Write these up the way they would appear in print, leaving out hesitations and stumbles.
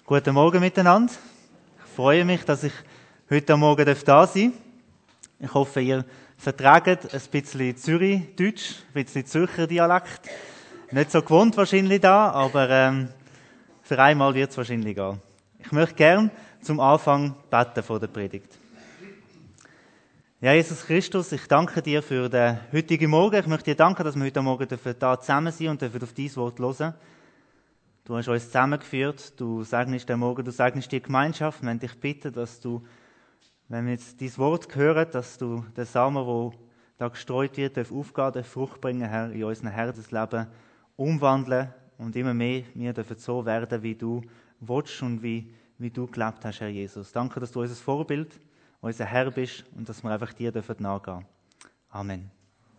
Guten Morgen miteinander. Ich freue mich, dass ich heute Morgen da sein darf. Ich hoffe, ihr vertragt ein bisschen Zürich-Deutsch, ein bisschen Zürcher Dialekt. Nicht so gewohnt wahrscheinlich da, aber für einmal wird es wahrscheinlich gehen. Ich möchte gerne zum Anfang beten vor der Predigt. Ja, Jesus Christus, ich danke dir für den heutigen Morgen. Ich möchte dir danken, dass wir heute Morgen da zusammen sind und auf dein Wort hören. Du hast uns zusammengeführt, du segnest den Morgen, du segnest die Gemeinschaft. Wir dich bitten, dass du, wenn wir jetzt dein Wort hören, dass du den Samen, der da gestreut wird, aufgehen, Frucht bringen, Herr, in unserem Herzensleben umwandeln und immer mehr wir dürfen so werden, wie du willst und wie du gelebt hast, Herr Jesus. Danke, dass du unser Vorbild, unser Herr bist und dass wir einfach dir nachgehen dürfen. Amen.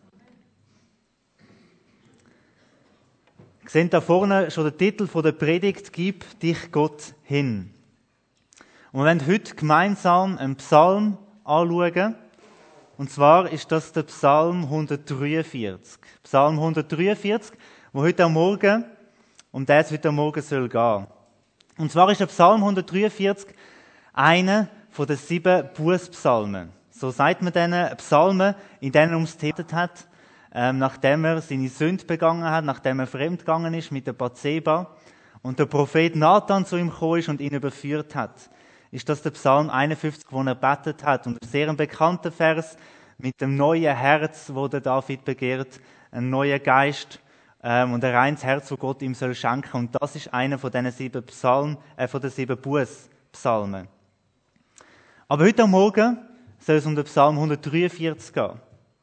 Wir sehen da vorne schon den Titel der Predigt, «Gib dich Gott hin». Und wir wollen heute gemeinsam einen Psalm anschauen. Und zwar ist das der Psalm 143. Psalm 143, wo heute am Morgen, um den es heute am Morgen soll gehen. Und zwar ist der Psalm 143 einer von den 7 Bußpsalmen. So sagt man diesen Psalmen, in denen er ums Thema hat, nachdem er seine Sünde begangen hat, nachdem er fremdgegangen ist mit der Bathseba und der Prophet Nathan zu ihm gekommen ist und ihn überführt hat, ist das der Psalm 51, wo er betet hat. Und ein sehr bekannter Vers mit dem neuen Herz, wo der David begehrt, ein neuer Geist und ein reines Herz, wo Gott ihm soll schenken. Und das ist einer von diesen 7 Psalmen, von den 7 Bußpsalmen. Aber heute Morgen soll es um den Psalm 143 gehen.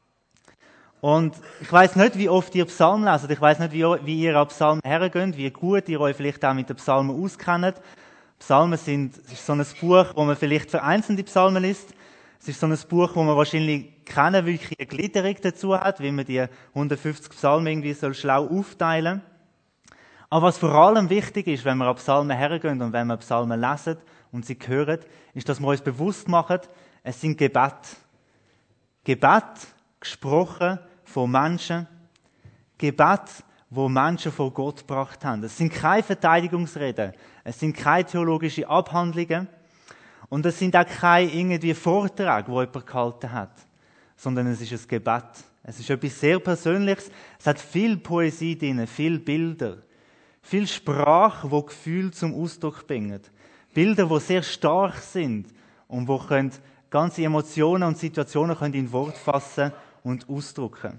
Und ich weiss nicht, wie oft ihr Psalm leset. Ich weiss nicht, wie ihr an Psalmen hergeht, wie gut ihr euch vielleicht auch mit den Psalmen auskennt. Psalmen ist so ein Buch, wo man vielleicht vereinzelte Psalmen liest. Es ist so ein Buch, wo man wahrscheinlich keine wirkliche Gliederung dazu hat, wie man die 150 Psalmen irgendwie schlau aufteilen soll. Aber was vor allem wichtig ist, wenn wir an Psalmen hergehen und wenn wir Psalmen lesen und sie hören, ist, dass wir uns bewusst machen, es sind Gebete. Gebete, gesprochen von Menschen. Gebete, wo Menschen vor Gott gebracht haben. Es sind keine Verteidigungsreden. Es sind keine theologischen Abhandlungen. Und es sind auch keine irgendwie Vorträge, die jemand gehalten hat. Sondern es ist ein Gebet. Es ist etwas sehr Persönliches. Es hat viel Poesie drin, viel Bilder. Viel Sprache, die Gefühle zum Ausdruck bringen. Bilder, die sehr stark sind und wo ganze Emotionen und Situationen in Wort fassen und ausdrücken.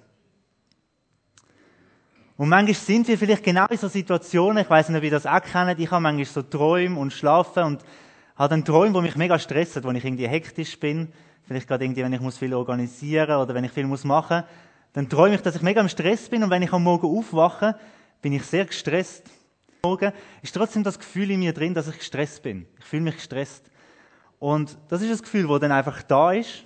Und manchmal sind wir vielleicht genau in so Situationen, ich weiss nicht, ob ihr das auch kennt, ich habe manchmal so Träume und schlafe und habe dann Träume, die mich mega stressen, wo ich irgendwie hektisch bin, vielleicht gerade irgendwie, wenn ich viel organisieren oder wenn ich viel machen muss, dann träume ich, dass ich mega im Stress bin und wenn ich am Morgen aufwache, bin ich sehr gestresst. Am Morgen ist trotzdem das Gefühl in mir drin, dass ich gestresst bin. Ich fühle mich gestresst. Und das ist ein Gefühl, das dann einfach da ist.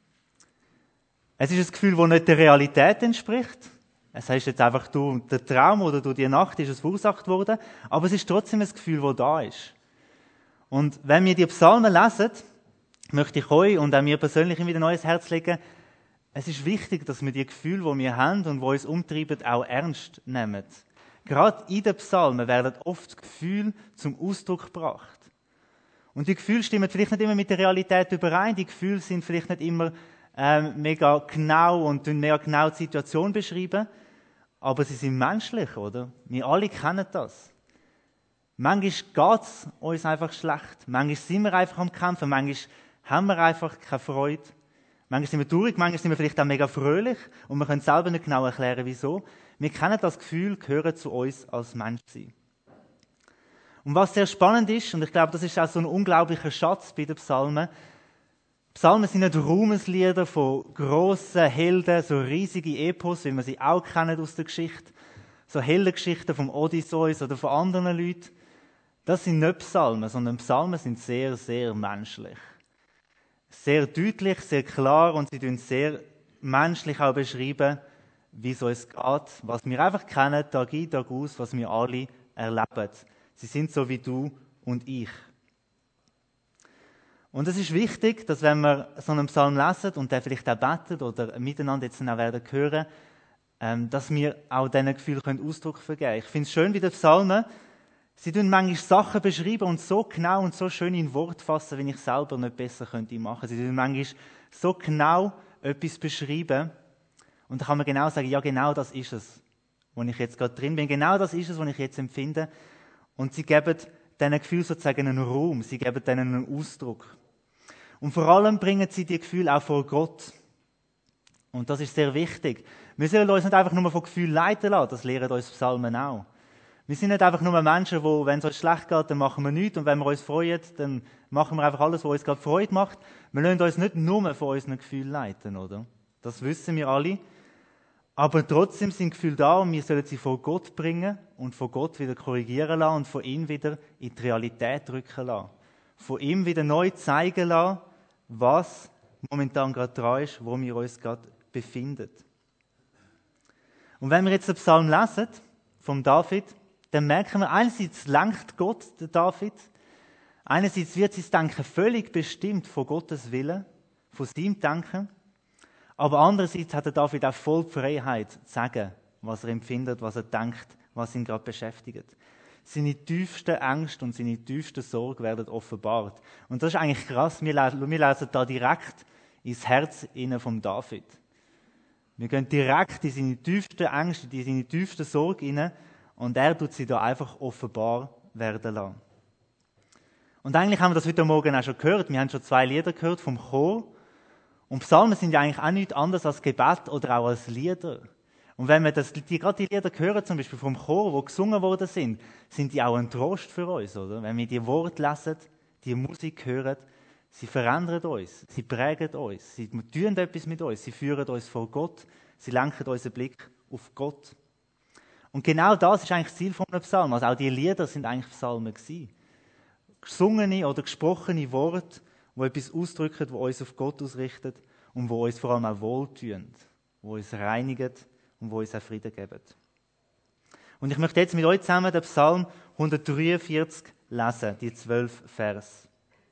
Es ist ein Gefühl, das nicht der Realität entspricht. Es heißt jetzt einfach, der Traum oder durch die Nacht ist es verursacht worden, aber es ist trotzdem ein Gefühl, das da ist. Und wenn wir die Psalmen lesen, möchte ich euch und auch mir persönlich wieder ein neues Herz legen, es ist wichtig, dass wir die Gefühle, die wir haben und die uns umtreiben, auch ernst nehmen. Gerade in den Psalmen werden oft Gefühle zum Ausdruck gebracht. Und die Gefühle stimmen vielleicht nicht immer mit der Realität überein, die Gefühle sind vielleicht nicht immer mega genau und mega genau die Situation beschreiben, aber sie sind menschlich, oder? Wir alle kennen das. Manchmal geht es uns einfach schlecht, manchmal sind wir einfach am Kämpfen, manchmal haben wir einfach keine Freude, manchmal sind wir traurig, manchmal sind wir vielleicht auch mega fröhlich und wir können selber nicht genau erklären, wieso. Wir kennen das Gefühl, gehören zu uns als Mensch sein. Und was sehr spannend ist, und ich glaube, das ist auch so ein unglaublicher Schatz bei den Psalmen, Psalmen sind nicht Ruhmeslieder von grossen Helden, so riesige Epos, wie man sie auch kennen aus der Geschichte, so Heldengeschichten vom Odysseus oder von anderen Leuten. Das sind nicht Psalmen, sondern Psalmen sind sehr, sehr menschlich. Sehr deutlich, sehr klar und sie tun sehr menschlich auch beschreiben, wie es uns geht, was wir einfach kennen, Tag ein, Tag aus, was wir alle erleben. Sie sind so wie du und ich. Und es ist wichtig, dass wenn wir so einen Psalm lesen und den vielleicht auch beten oder miteinander jetzt auch werden hören, dass wir auch diesen Gefühlen Ausdruck vergeben können. Ich finde es schön, wie die Psalmen Sie tun manchmal Sachen beschreiben und so genau und so schön in Wort fassen, wie ich selber nicht besser könnte machen. Sie tun manchmal so genau etwas beschreiben und da kann man genau sagen, ja genau das ist es, wo ich jetzt gerade drin bin. Genau das ist es, was ich jetzt empfinde. Und sie geben diesen Gefühlen sozusagen einen Raum, sie geben denen einen Ausdruck. Und vor allem bringen sie die Gefühle auch vor Gott. Und das ist sehr wichtig. Wir sollen uns nicht einfach nur von Gefühlen leiten lassen, das lehren uns Psalmen auch. Wir sind nicht einfach nur Menschen, die, wenn es uns schlecht geht, dann machen wir nichts und wenn wir uns freuen, dann machen wir einfach alles, was uns gerade Freude macht. Wir lassen uns nicht nur von unseren Gefühlen leiten, oder? Das wissen wir alle. Aber trotzdem sind Gefühle da und wir sollen sie vor Gott bringen und von Gott wieder korrigieren lassen und von ihm wieder in die Realität rücken lassen. Von ihm wieder neu zeigen lassen, was momentan gerade dran ist, wo wir uns gerade befinden. Und wenn wir jetzt den Psalm lesen, vom David, dann merken wir, einerseits lenkt Gott den David, einerseits wird sein Denken völlig bestimmt von Gottes Willen, von seinem Denken, aber andererseits hat der David auch voll die Freiheit zu sagen, was er empfindet, was er denkt, was ihn gerade beschäftigt. Seine tiefsten Ängste und seine tiefsten Sorgen werden offenbart. Und das ist eigentlich krass, wir lesen da direkt ins Herz vom David. Wir gehen direkt in seine tiefsten Ängste, in seine tiefsten Sorgen hinein und er tut sie da einfach offenbar werden lassen. Und eigentlich haben wir das heute Morgen auch schon gehört. Wir haben schon 2 Lieder gehört vom Chor. Und Psalmen sind ja eigentlich auch nichts anderes als Gebet oder auch als Lieder. Und wenn wir gerade die Lieder hören, zum Beispiel vom Chor, die gesungen worden sind die auch ein Trost für uns, oder? Wenn wir die Worte lesen, die Musik hören, sie verändern uns, sie prägen uns, sie tun etwas mit uns, sie führen uns vor Gott, sie lenken unseren Blick auf Gott. Und genau das ist eigentlich das Ziel von einem Psalm. Also auch die Lieder sind eigentlich Psalmen gewesen. Gesungene oder gesprochene Worte, die etwas ausdrücken, die uns auf Gott ausrichtet und die uns vor allem auch wohltun, die uns reinigen und die uns auch Frieden geben. Und ich möchte jetzt mit euch zusammen den Psalm 143 lesen, die 12 Vers.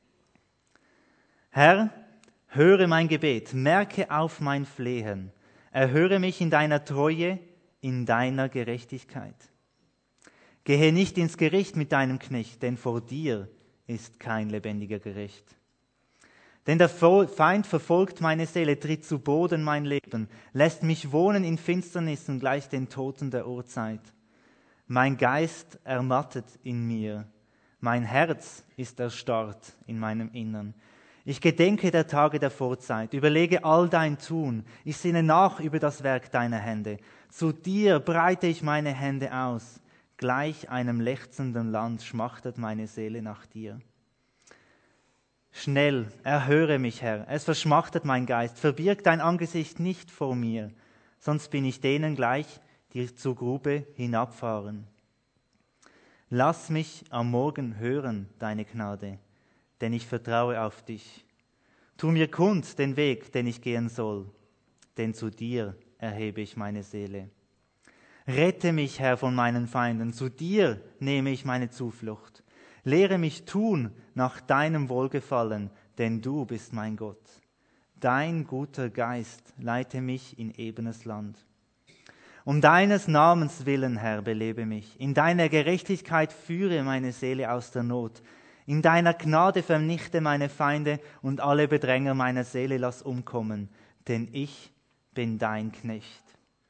Herr, höre mein Gebet, merke auf mein Flehen, erhöre mich in deiner Treue, in deiner Gerechtigkeit. Gehe nicht ins Gericht mit deinem Knecht, denn vor dir ist kein lebendiger Gericht. Denn der Feind verfolgt meine Seele, tritt zu Boden mein Leben, lässt mich wohnen in Finsternissen gleich den Toten der Urzeit. Mein Geist ermattet in mir, mein Herz ist erstarrt in meinem Innern. Ich gedenke der Tage der Vorzeit, überlege all dein Tun, ich sinne nach über das Werk deiner Hände. Zu dir breite ich meine Hände aus, gleich einem lechzenden Land schmachtet meine Seele nach dir. Schnell, erhöre mich, Herr, es verschmachtet mein Geist, verbirg dein Angesicht nicht vor mir, sonst bin ich denen gleich, die zur Grube hinabfahren. Lass mich am Morgen hören, deine Gnade, denn ich vertraue auf dich. Tu mir kund den Weg, den ich gehen soll, denn zu dir erhebe ich meine Seele. Rette mich, Herr, von meinen Feinden, zu dir nehme ich meine Zuflucht. Lehre mich tun nach deinem Wohlgefallen, denn du bist mein Gott. Dein guter Geist leite mich in ebenes Land. Um deines Namens willen, Herr, belebe mich. In deiner Gerechtigkeit führe meine Seele aus der Not. In deiner Gnade vernichte meine Feinde und alle Bedränger meiner Seele lass umkommen, denn ich bin dein Knecht.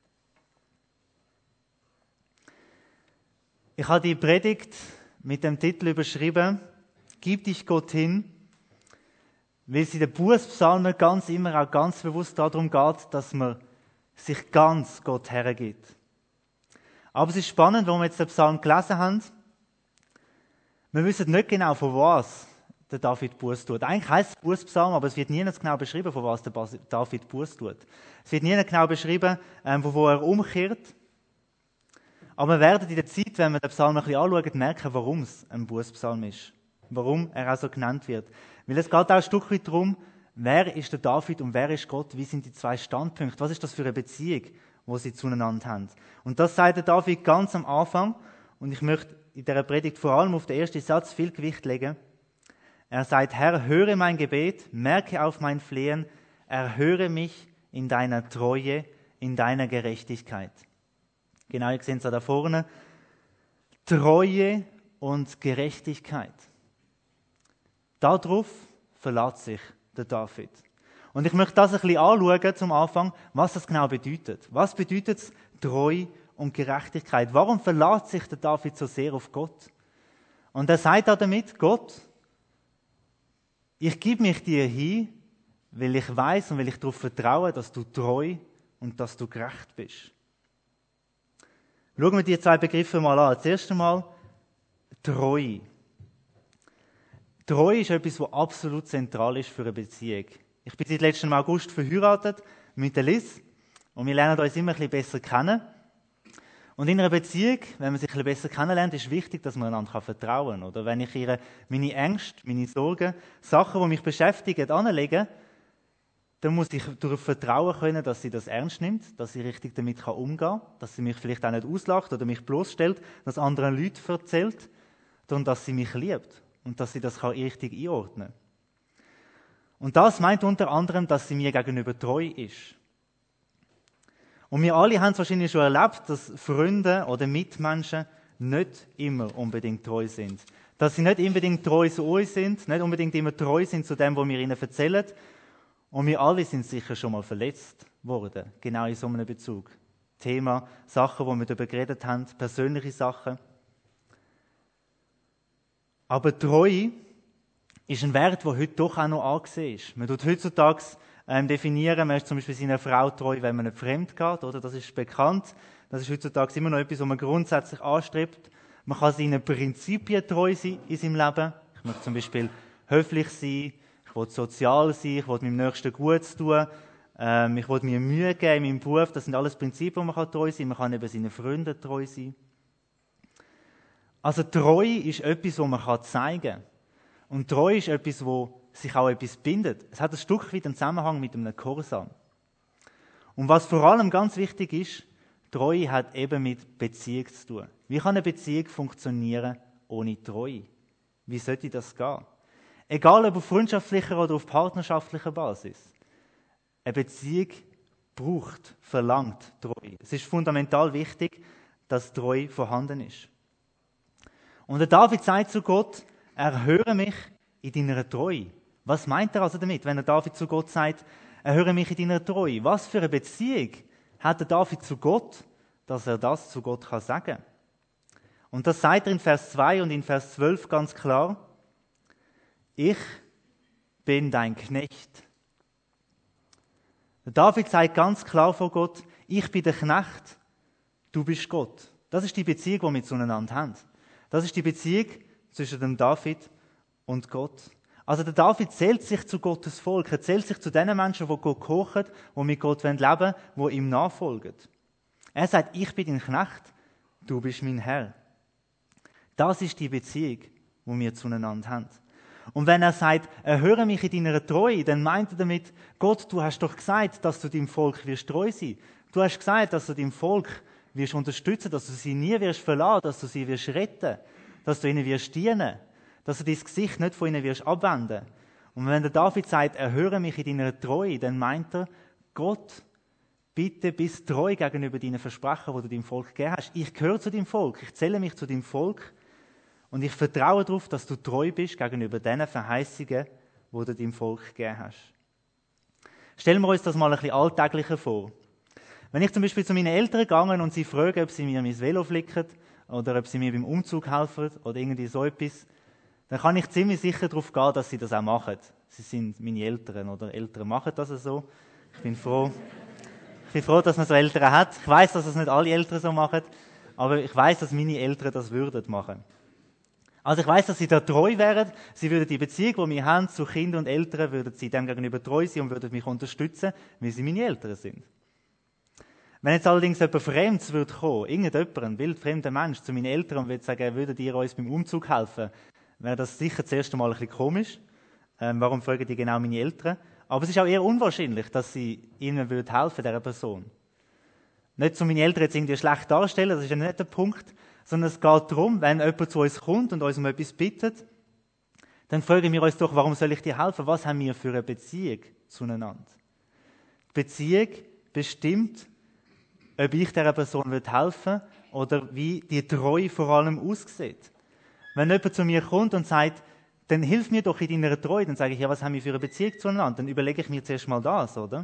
Ich habe die Predigt mit dem Titel überschrieben, Gib dich Gott hin, weil es in den Bußpsalmen ganz immer auch ganz bewusst darum geht, dass man sich ganz Gott hergibt. Aber es ist spannend, wenn wir jetzt den Psalm gelesen haben, wir wissen nicht genau, von was der David Buß tut. Eigentlich heisst es Bußpsalm, aber es wird nie genau beschrieben, von was der David Buß tut. Es wird nie genau beschrieben, von wo er umkehrt. Aber wir werden in der Zeit, wenn wir den Psalm ein bisschen anschauen, merken, warum es ein Bußpsalm ist. Warum er auch so genannt wird. Weil es geht auch ein Stück weit darum, wer ist der David und wer ist Gott? Wie sind die 2 Standpunkte? Was ist das für eine Beziehung, die sie zueinander haben? Und das sagt der David ganz am Anfang. Und ich möchte in dieser Predigt vor allem auf den ersten Satz viel Gewicht legen. Er sagt, Herr, höre mein Gebet, merke auf mein Flehen, erhöre mich in deiner Treue, in deiner Gerechtigkeit. Genau, ihr seht es da vorne. Treue und Gerechtigkeit. Darauf verlässt sich der David. Und ich möchte das ein bisschen anschauen zum Anfang, was das genau bedeutet. Was bedeutet es, Treu und Gerechtigkeit? Warum verlässt sich der David so sehr auf Gott? Und er sagt auch damit, Gott, ich gebe mich dir hin, weil ich weiß und weil ich darauf vertraue, dass du treu und dass du gerecht bist. Schauen wir die zwei Begriffe mal an. Das erste Mal, Treu. Treu ist etwas, was absolut zentral ist für eine Beziehung. Ich bin seit letztem August verheiratet mit der Liz und wir lernen uns immer ein bisschen besser kennen. Und in einer Beziehung, wenn man sich ein bisschen besser kennenlernt, ist wichtig, dass man einander vertrauen kann. Oder wenn ich ihr meine Ängste, meine Sorgen, Sachen, die mich beschäftigen, anlege, dann muss ich darauf vertrauen können, dass sie das ernst nimmt, dass sie richtig damit umgehen kann, dass sie mich vielleicht auch nicht auslacht oder mich bloßstellt, dass anderen Leuten erzählt, sondern dass sie mich liebt und dass sie das richtig einordnen kann. Und das meint unter anderem, dass sie mir gegenüber treu ist. Und wir alle haben es wahrscheinlich schon erlebt, dass Freunde oder Mitmenschen nicht immer unbedingt treu sind. Dass sie nicht unbedingt treu zu uns sind, nicht unbedingt immer treu sind zu dem, was wir ihnen erzählen. Und wir alle sind sicher schon mal verletzt worden, genau in so einem Bezug. Thema, Sachen, wo wir darüber geredet haben, persönliche Sachen. Aber Treue ist ein Wert, der heute doch auch noch angesehen ist. Man tut heutzutage definieren, man ist zum Beispiel seiner Frau treu, wenn man nicht fremd geht, oder? Das ist bekannt. Das ist heutzutage immer noch etwas, was man grundsätzlich anstrebt. Man kann seinen Prinzipien treu sein in seinem Leben. Ich möchte zum Beispiel höflich sein, ich will sozial sein, ich will meinem Nächsten Gutes tun, ich will mir Mühe geben in meinem Beruf. Das sind alles Prinzipien, wo man treu sein kann. Man kann eben seinen Freunden treu sein. Also treu ist etwas, was man zeigen kann. Und treu ist etwas, wo sich auch etwas bindet. Es hat ein Stück weit einen Zusammenhang mit einem Gehorsam. Und was vor allem ganz wichtig ist, Treue hat eben mit Beziehung zu tun. Wie kann eine Beziehung funktionieren ohne Treue? Wie sollte das gehen? Egal ob auf freundschaftlicher oder auf partnerschaftlicher Basis. Eine Beziehung verlangt Treue. Es ist fundamental wichtig, dass Treue vorhanden ist. Und der David sagt zu Gott, erhöre mich in deiner Treue. Was meint er also damit, wenn der David zu Gott sagt, erhöre mich in deiner Treue? Was für eine Beziehung hat der David zu Gott, dass er das zu Gott sagen kann? Und das sagt er in Vers 2 und in Vers 12 ganz klar. Ich bin dein Knecht. Der David sagt ganz klar vor Gott, ich bin der Knecht, du bist Gott. Das ist die Beziehung, die wir zueinander haben. Das ist die Beziehung zwischen dem David und Gott. Also der David zählt sich zu Gottes Volk. Er zählt sich zu den Menschen, die Gott kochen, die mit Gott leben wollen, die ihm nachfolgen. Er sagt, ich bin dein Knecht, du bist mein Herr. Das ist die Beziehung, die wir zueinander haben. Und wenn er sagt, erhöre mich in deiner Treue, dann meint er damit, Gott, du hast doch gesagt, dass du deinem Volk wirst treu sein. Du hast gesagt, dass du deinem Volk wirst unterstützen, dass du sie nie wirst verlassen, dass du sie wirst retten, dass du ihnen wirst dienen, dass du dein Gesicht nicht von ihnen wirst abwenden. Und wenn der David sagt, erhöre mich in deiner Treue, dann meint er, Gott, bitte bist treu gegenüber deinen Versprechen, die du deinem Volk gegeben hast. Ich gehöre zu deinem Volk, ich zähle mich zu deinem Volk und ich vertraue darauf, dass du treu bist gegenüber den Verheißungen, die du deinem Volk gegeben hast. Stellen wir uns das mal ein bisschen alltäglicher vor. Wenn ich zum Beispiel zu meinen Eltern gehe und sie fragen, ob sie mir mein Velo flicken oder ob sie mir beim Umzug helfen oder irgendwie so etwas, dann kann ich ziemlich sicher darauf gehen, dass sie das auch machen. Sie sind meine Eltern oder Eltern machen das so. Ich bin froh, dass man so Eltern hat. Ich weiß, dass das nicht alle Eltern so machen, aber ich weiß, dass meine Eltern das würden machen. Also ich weiß, dass sie da treu wären. Sie würden die Beziehung, die wir haben zu Kindern und Eltern, würden sie dem gegenüber treu sein und würden mich unterstützen, weil sie meine Eltern sind. Wenn jetzt allerdings jemand Fremdes würde kommen, irgendjemand, ein wildfremder Mensch, zu meinen Eltern und würde sagen, würdet ihr uns beim Umzug helfen, wäre das sicher das erste Mal ein bisschen komisch. Warum fragen die genau meine Eltern? Aber es ist auch eher unwahrscheinlich, dass sie ihnen helfen würden, dieser Person. Nicht zu meinen Eltern jetzt irgendwie schlecht darstellen, das ist ja nicht der Punkt, sondern es geht darum, wenn jemand zu uns kommt und uns um etwas bittet, dann fragen wir uns doch, warum soll ich dir helfen? Was haben wir für eine Beziehung zueinander? Die Beziehung bestimmt, ob ich dieser Person helfen will oder wie die Treue vor allem aussieht. Wenn jemand zu mir kommt und sagt, dann hilf mir doch in deiner Treue, dann sage ich, ja, was haben wir für eine Beziehung zueinander? Dann überlege ich mir zuerst mal das, oder?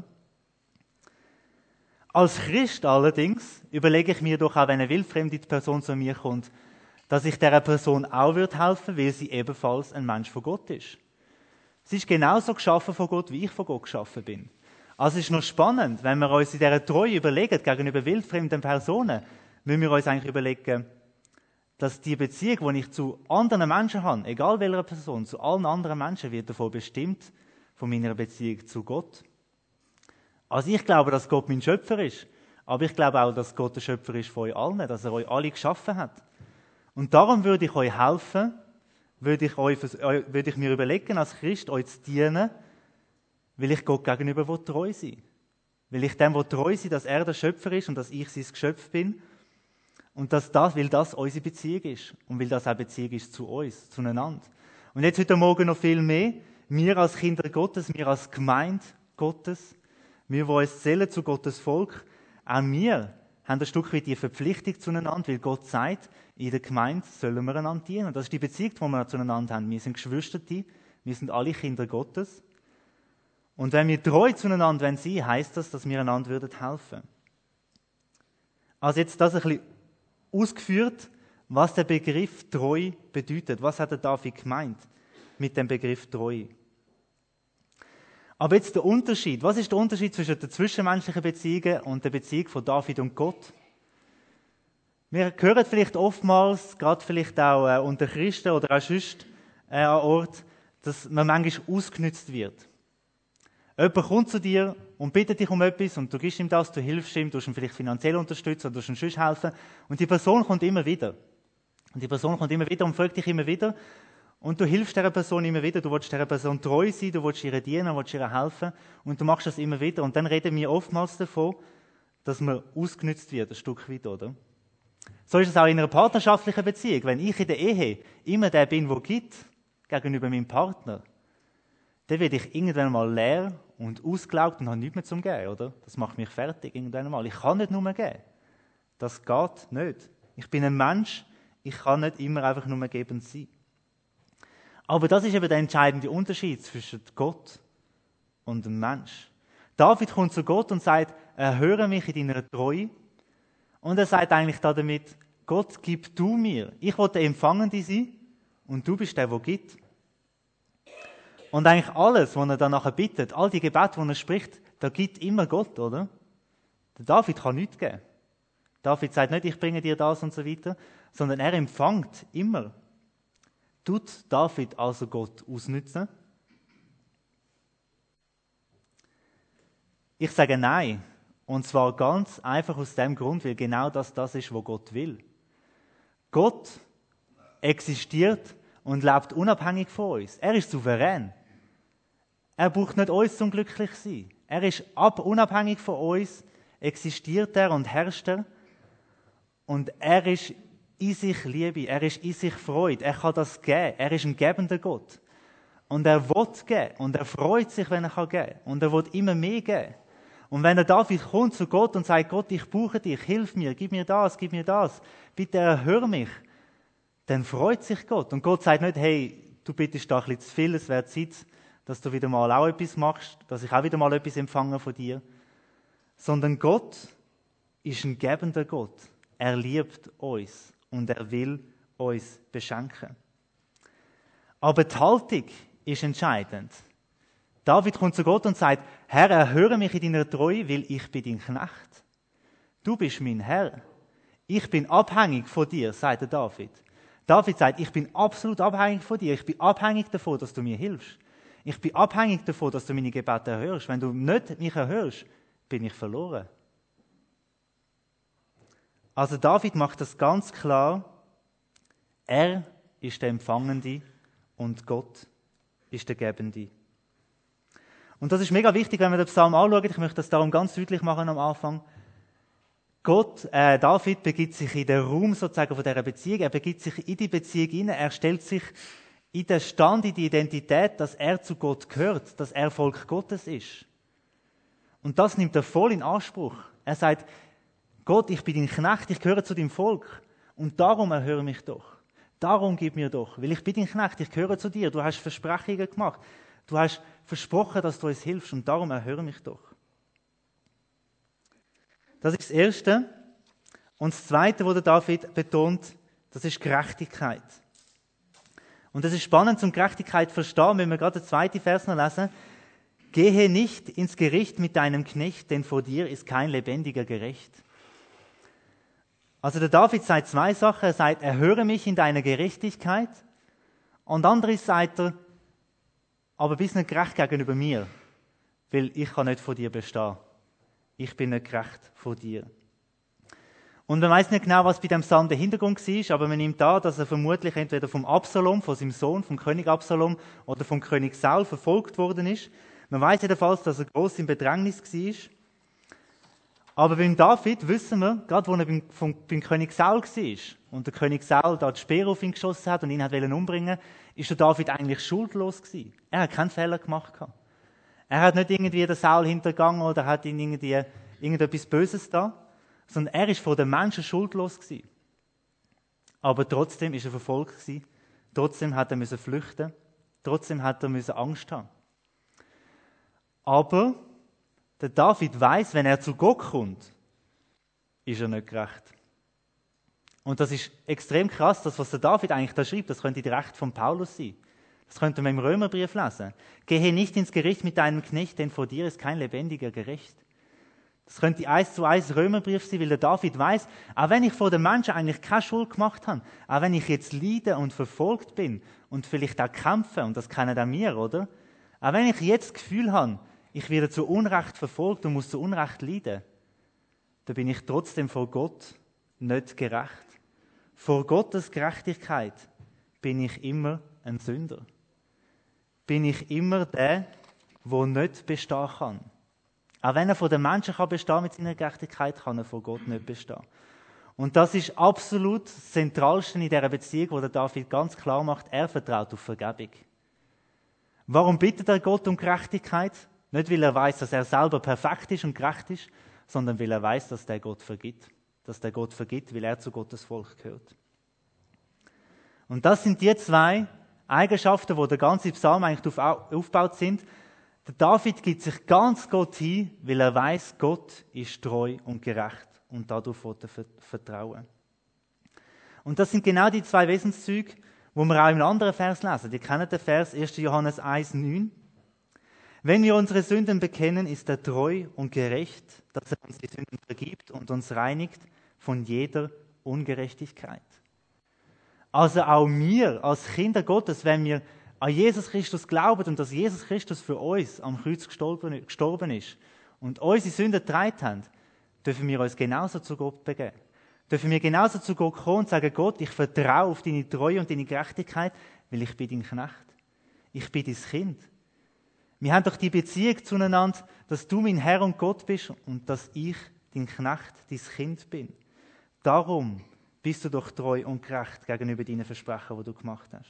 Als Christ allerdings überlege ich mir doch auch, wenn eine wildfremde Person zu mir kommt, dass ich dieser Person auch helfen würde, weil sie ebenfalls ein Mensch von Gott ist. Sie ist genauso geschaffen von Gott, wie ich von Gott geschaffen bin. Also es ist noch spannend, wenn wir uns in dieser Treue überlegen, gegenüber wildfremden Personen, müssen wir uns eigentlich überlegen, dass die Beziehung, die ich zu anderen Menschen habe, egal welcher Person, zu allen anderen Menschen, wird davon bestimmt, von meiner Beziehung zu Gott. Also ich glaube, dass Gott mein Schöpfer ist, aber ich glaube auch, dass Gott der Schöpfer ist von euch allen, dass er euch alle geschaffen hat. Und darum würde ich euch helfen, würde ich mir überlegen, als Christ euch zu dienen, weil ich Gott gegenüber treu sein will. Weil ich dem treu sein, dass er der Schöpfer ist und dass ich sein Geschöpf bin. Und weil das unsere Beziehung ist. Und weil das auch Beziehung ist zu uns, zueinander. Und jetzt heute Morgen noch viel mehr. Wir als Kinder Gottes, wir als Gemeinde Gottes, wir, die uns zählen zu Gottes Volk, auch wir haben ein Stück weit die Verpflichtung zueinander, weil Gott sagt, in der Gemeinde sollen wir einander dienen. Das ist die Beziehung, die wir zueinander haben. Wir sind Geschwister, wir sind alle Kinder Gottes. Und wenn wir treu zueinander sein wollen, heisst das, dass wir einander helfen würden. Also jetzt das ein bisschen ausgeführt, was der Begriff treu bedeutet. Was hat der David gemeint mit dem Begriff treu? Aber jetzt der Unterschied. Was ist der Unterschied zwischen den zwischenmenschlichen Beziehungen und der Beziehung von David und Gott? Wir hören vielleicht oftmals, gerade vielleicht auch unter Christen oder auch sonst an Ort, dass man manchmal ausgenützt wird. Jemand kommt zu dir und bittet dich um etwas und du gibst ihm das, du hilfst ihm, du musst ihm vielleicht finanziell unterstützen oder du musst ihm sonst helfen. Und die Person kommt immer wieder. Und fragt dich immer wieder. Und du hilfst dieser Person immer wieder, du willst dieser Person treu sein, du willst ihr dienen, du willst ihr helfen. Und du machst das immer wieder. Und dann reden wir oftmals davon, dass man ausgenützt wird, ein Stück weit, oder? So ist es auch in einer partnerschaftlichen Beziehung. Wenn ich in der Ehe immer der bin, der gibt, gegenüber meinem Partner, dann werde ich irgendwann mal leer und ausgelaugt und habe nichts mehr zum Geben, oder? Das macht mich fertig irgendwann mal. Ich kann nicht nur geben. Das geht nicht. Ich bin ein Mensch, ich kann nicht immer einfach nur gebend sein. Aber das ist eben der entscheidende Unterschied zwischen Gott und dem Mensch. David kommt zu Gott und sagt, erhöre mich in deiner Treue. Und er sagt eigentlich damit, Gott, gib du mir. Ich will der Empfangende sein und du bist der gibt. Und eigentlich alles, was er dann nachher bittet, all die Gebete, die er spricht, da gibt immer Gott, oder? Der David kann nichts geben. David sagt nicht, ich bringe dir das und so weiter, sondern er empfängt immer. Tut David also Gott ausnützen? Ich sage nein. Und zwar ganz einfach aus dem Grund, weil genau das ist, was Gott will. Gott existiert und lebt unabhängig von uns. Er ist souverän. Er braucht nicht uns zum glücklich sein. Er ist unabhängig von uns, existiert er und herrscht er. Und er ist in sich Liebe, er ist in sich Freude, er kann das geben. Er ist ein gebender Gott. Und er will geben und er freut sich, wenn er geben kann. Und er will immer mehr geben. Und wenn der David kommt zu Gott und sagt, Gott, ich brauche dich, hilf mir, gib mir das, bitte erhör mich, dann freut sich Gott. Und Gott sagt nicht, hey, du bittest da ein bisschen zu viel, es wäre Zeit, dass du wieder mal auch etwas machst, dass ich auch wieder mal etwas empfange von dir. Sondern Gott ist ein gebender Gott. Er liebt uns und er will uns beschenken. Aber die Haltung ist entscheidend. David kommt zu Gott und sagt, Herr, erhöre mich in deiner Treue, weil ich bin dein Knecht. Du bist mein Herr. Ich bin abhängig von dir, sagt der David. David sagt, ich bin absolut abhängig von dir. Ich bin abhängig davon, dass du mir hilfst. Ich bin abhängig davon, dass du meine Gebete erhörst. Wenn du nicht mich erhörst, bin ich verloren. Also David macht das ganz klar. Er ist der Empfangende und Gott ist der Gebende. Und das ist mega wichtig, wenn wir den Psalm anschauen. Ich möchte das darum ganz deutlich machen am Anfang. David begibt sich in den Raum sozusagen von dieser Beziehung. Er begibt sich in die Beziehung hinein. Er stellt sich in den Stand, in die Identität, dass er zu Gott gehört, dass er Volk Gottes ist. Und das nimmt er voll in Anspruch. Er sagt, Gott, ich bin dein Knecht, ich gehöre zu deinem Volk. Und darum erhöre mich doch. Darum gib mir doch, weil ich bin dein Knecht, ich gehöre zu dir, du hast Versprechungen gemacht, du hast versprochen, dass du uns hilfst und darum erhöre mich doch. Das ist das Erste. Und das Zweite, was der David betont, das ist Gerechtigkeit. Und es ist spannend, zum Gerechtigkeit zu verstehen, wenn wir gerade den zweiten Vers noch lesen. Gehe nicht ins Gericht mit deinem Knecht, denn vor dir ist kein lebendiger gerecht. Also der David sagt zwei Sachen. Er sagt, erhöre mich in deiner Gerechtigkeit. Und anderes sagt er, aber bist nicht gerecht gegenüber mir, weil ich kann nicht vor dir bestehen. Ich bin nicht gerecht vor dir. Und man weiß nicht genau, was bei dem Psalm der Hintergrund war, aber man nimmt an, dass er vermutlich entweder vom Absalom, von seinem Sohn, vom König Absalom oder vom König Saul verfolgt worden ist. Man weiß jedenfalls, dass er gross in Bedrängnis war. Aber beim David wissen wir, gerade als er beim König Saul war und der König Saul da die Speer auf ihn geschossen hat und ihn umbringen wollte, ist der David eigentlich schuldlos gewesen. Er hat keinen Fehler gemacht. Er hat nicht irgendwie den Saul hintergangen oder hat ihn irgendetwas Böses da, sondern er ist vor den Menschen schuldlos gewesen. Aber trotzdem ist er verfolgt gewesen. Trotzdem hat er flüchten. Trotzdem hat er Angst haben. Aber der David weiß, wenn er zu Gott kommt, ist er nicht gerecht. Und das ist extrem krass, das, was der David eigentlich da schreibt, das könnte die Recht von Paulus sein. Das könnte man im Römerbrief lesen. Gehe nicht ins Gericht mit deinem Knecht, denn vor dir ist kein lebendiger gerecht. Das könnte 1:1 Römerbrief sein, weil der David weiß, auch wenn ich vor den Menschen eigentlich keine Schuld gemacht habe, auch wenn ich jetzt leide und verfolgt bin und vielleicht auch kämpfe, und das kennen auch wir, oder? Auch wenn ich jetzt das Gefühl habe, ich werde zu Unrecht verfolgt und muss zu Unrecht leiden, dann bin ich trotzdem vor Gott nicht gerecht. Vor Gottes Gerechtigkeit bin ich immer ein Sünder. Bin ich immer der, der nicht bestehen kann. Auch wenn er von den Menschen bestehen mit seiner Gerechtigkeit, kann er vor Gott nicht bestehen. Und das ist absolut das Zentralste in dieser Beziehung, wo der David ganz klar macht, er vertraut auf Vergebung. Warum bittet er Gott um Gerechtigkeit? Nicht, weil er weiß, dass er selber perfekt ist und gerecht ist, sondern weil er weiß, dass der Gott vergibt. Dass der Gott vergibt, weil er zu Gottes Volk gehört. Und das sind die zwei Eigenschaften, wo der ganze Psalm eigentlich aufgebaut sind. Der David gibt sich ganz Gott hin, weil er weiß, Gott ist treu und gerecht und darauf wird er vertrauen. Und das sind genau die zwei Wesenszüge, wo wir auch im anderen Vers lesen. Die kennen den Vers 1. Johannes 1,9. Wenn wir unsere Sünden bekennen, ist er treu und gerecht, dass er uns die Sünden vergibt und uns reinigt von jeder Ungerechtigkeit. Also auch wir als Kinder Gottes, wenn wir an Jesus Christus glauben und dass Jesus Christus für uns am Kreuz gestorben ist und unsere Sünden getragen haben, dürfen wir uns genauso zu Gott begeben. Dürfen wir genauso zu Gott kommen und sagen, Gott, ich vertraue auf deine Treue und deine Gerechtigkeit, weil ich bin dein Knecht. Ich bin dein Kind. Wir haben doch die Beziehung zueinander, dass du mein Herr und Gott bist und dass ich, dein Knecht, dein Kind bin. Darum bist du doch treu und gerecht gegenüber deinen Versprechen, die du gemacht hast.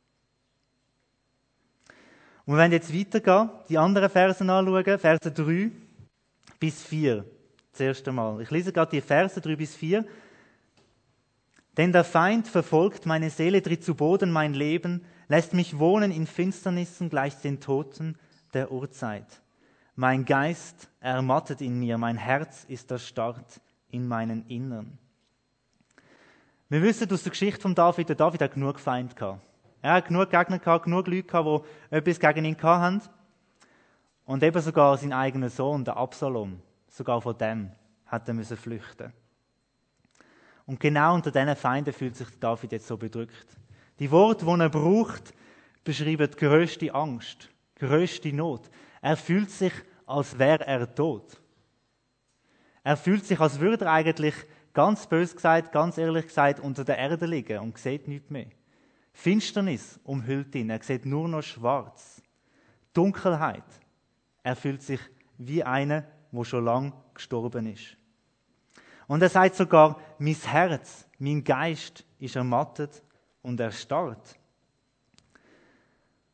Und wenn wir jetzt weitergehen, die anderen Versen anschauen, Verse 3 bis 4, das erste Mal. Ich lese gerade die Verse 3 bis 4. Denn der Feind verfolgt meine Seele, tritt zu Boden mein Leben, lässt mich wohnen in Finsternissen gleich den Toten der Urzeit. Mein Geist ermattet in mir, mein Herz ist erstarrt in meinen Innern. Wir wissen aus der Geschichte von David, der David hat genug Feinde gehabt. Er hat genug Gegner gehabt, genug Leute gehabt, die etwas gegen ihn gehabt haben. Und eben sogar sein eigener Sohn, der Absalom, sogar von dem hat er flüchten. Und genau unter diesen Feinden fühlt sich David jetzt so bedrückt. Die Worte, die er braucht, beschreiben die grösste Angst, die grösste Not. Er fühlt sich, als wäre er tot. Er fühlt sich, als würde er eigentlich, ganz bös gesagt, ganz ehrlich gesagt, unter der Erde liegen und sieht nichts mehr. Finsternis umhüllt ihn, er sieht nur noch schwarz. Dunkelheit. Er fühlt sich wie einer, der schon lange gestorben ist. Und er sagt sogar, mein Herz, mein Geist ist ermattet und erstarrt.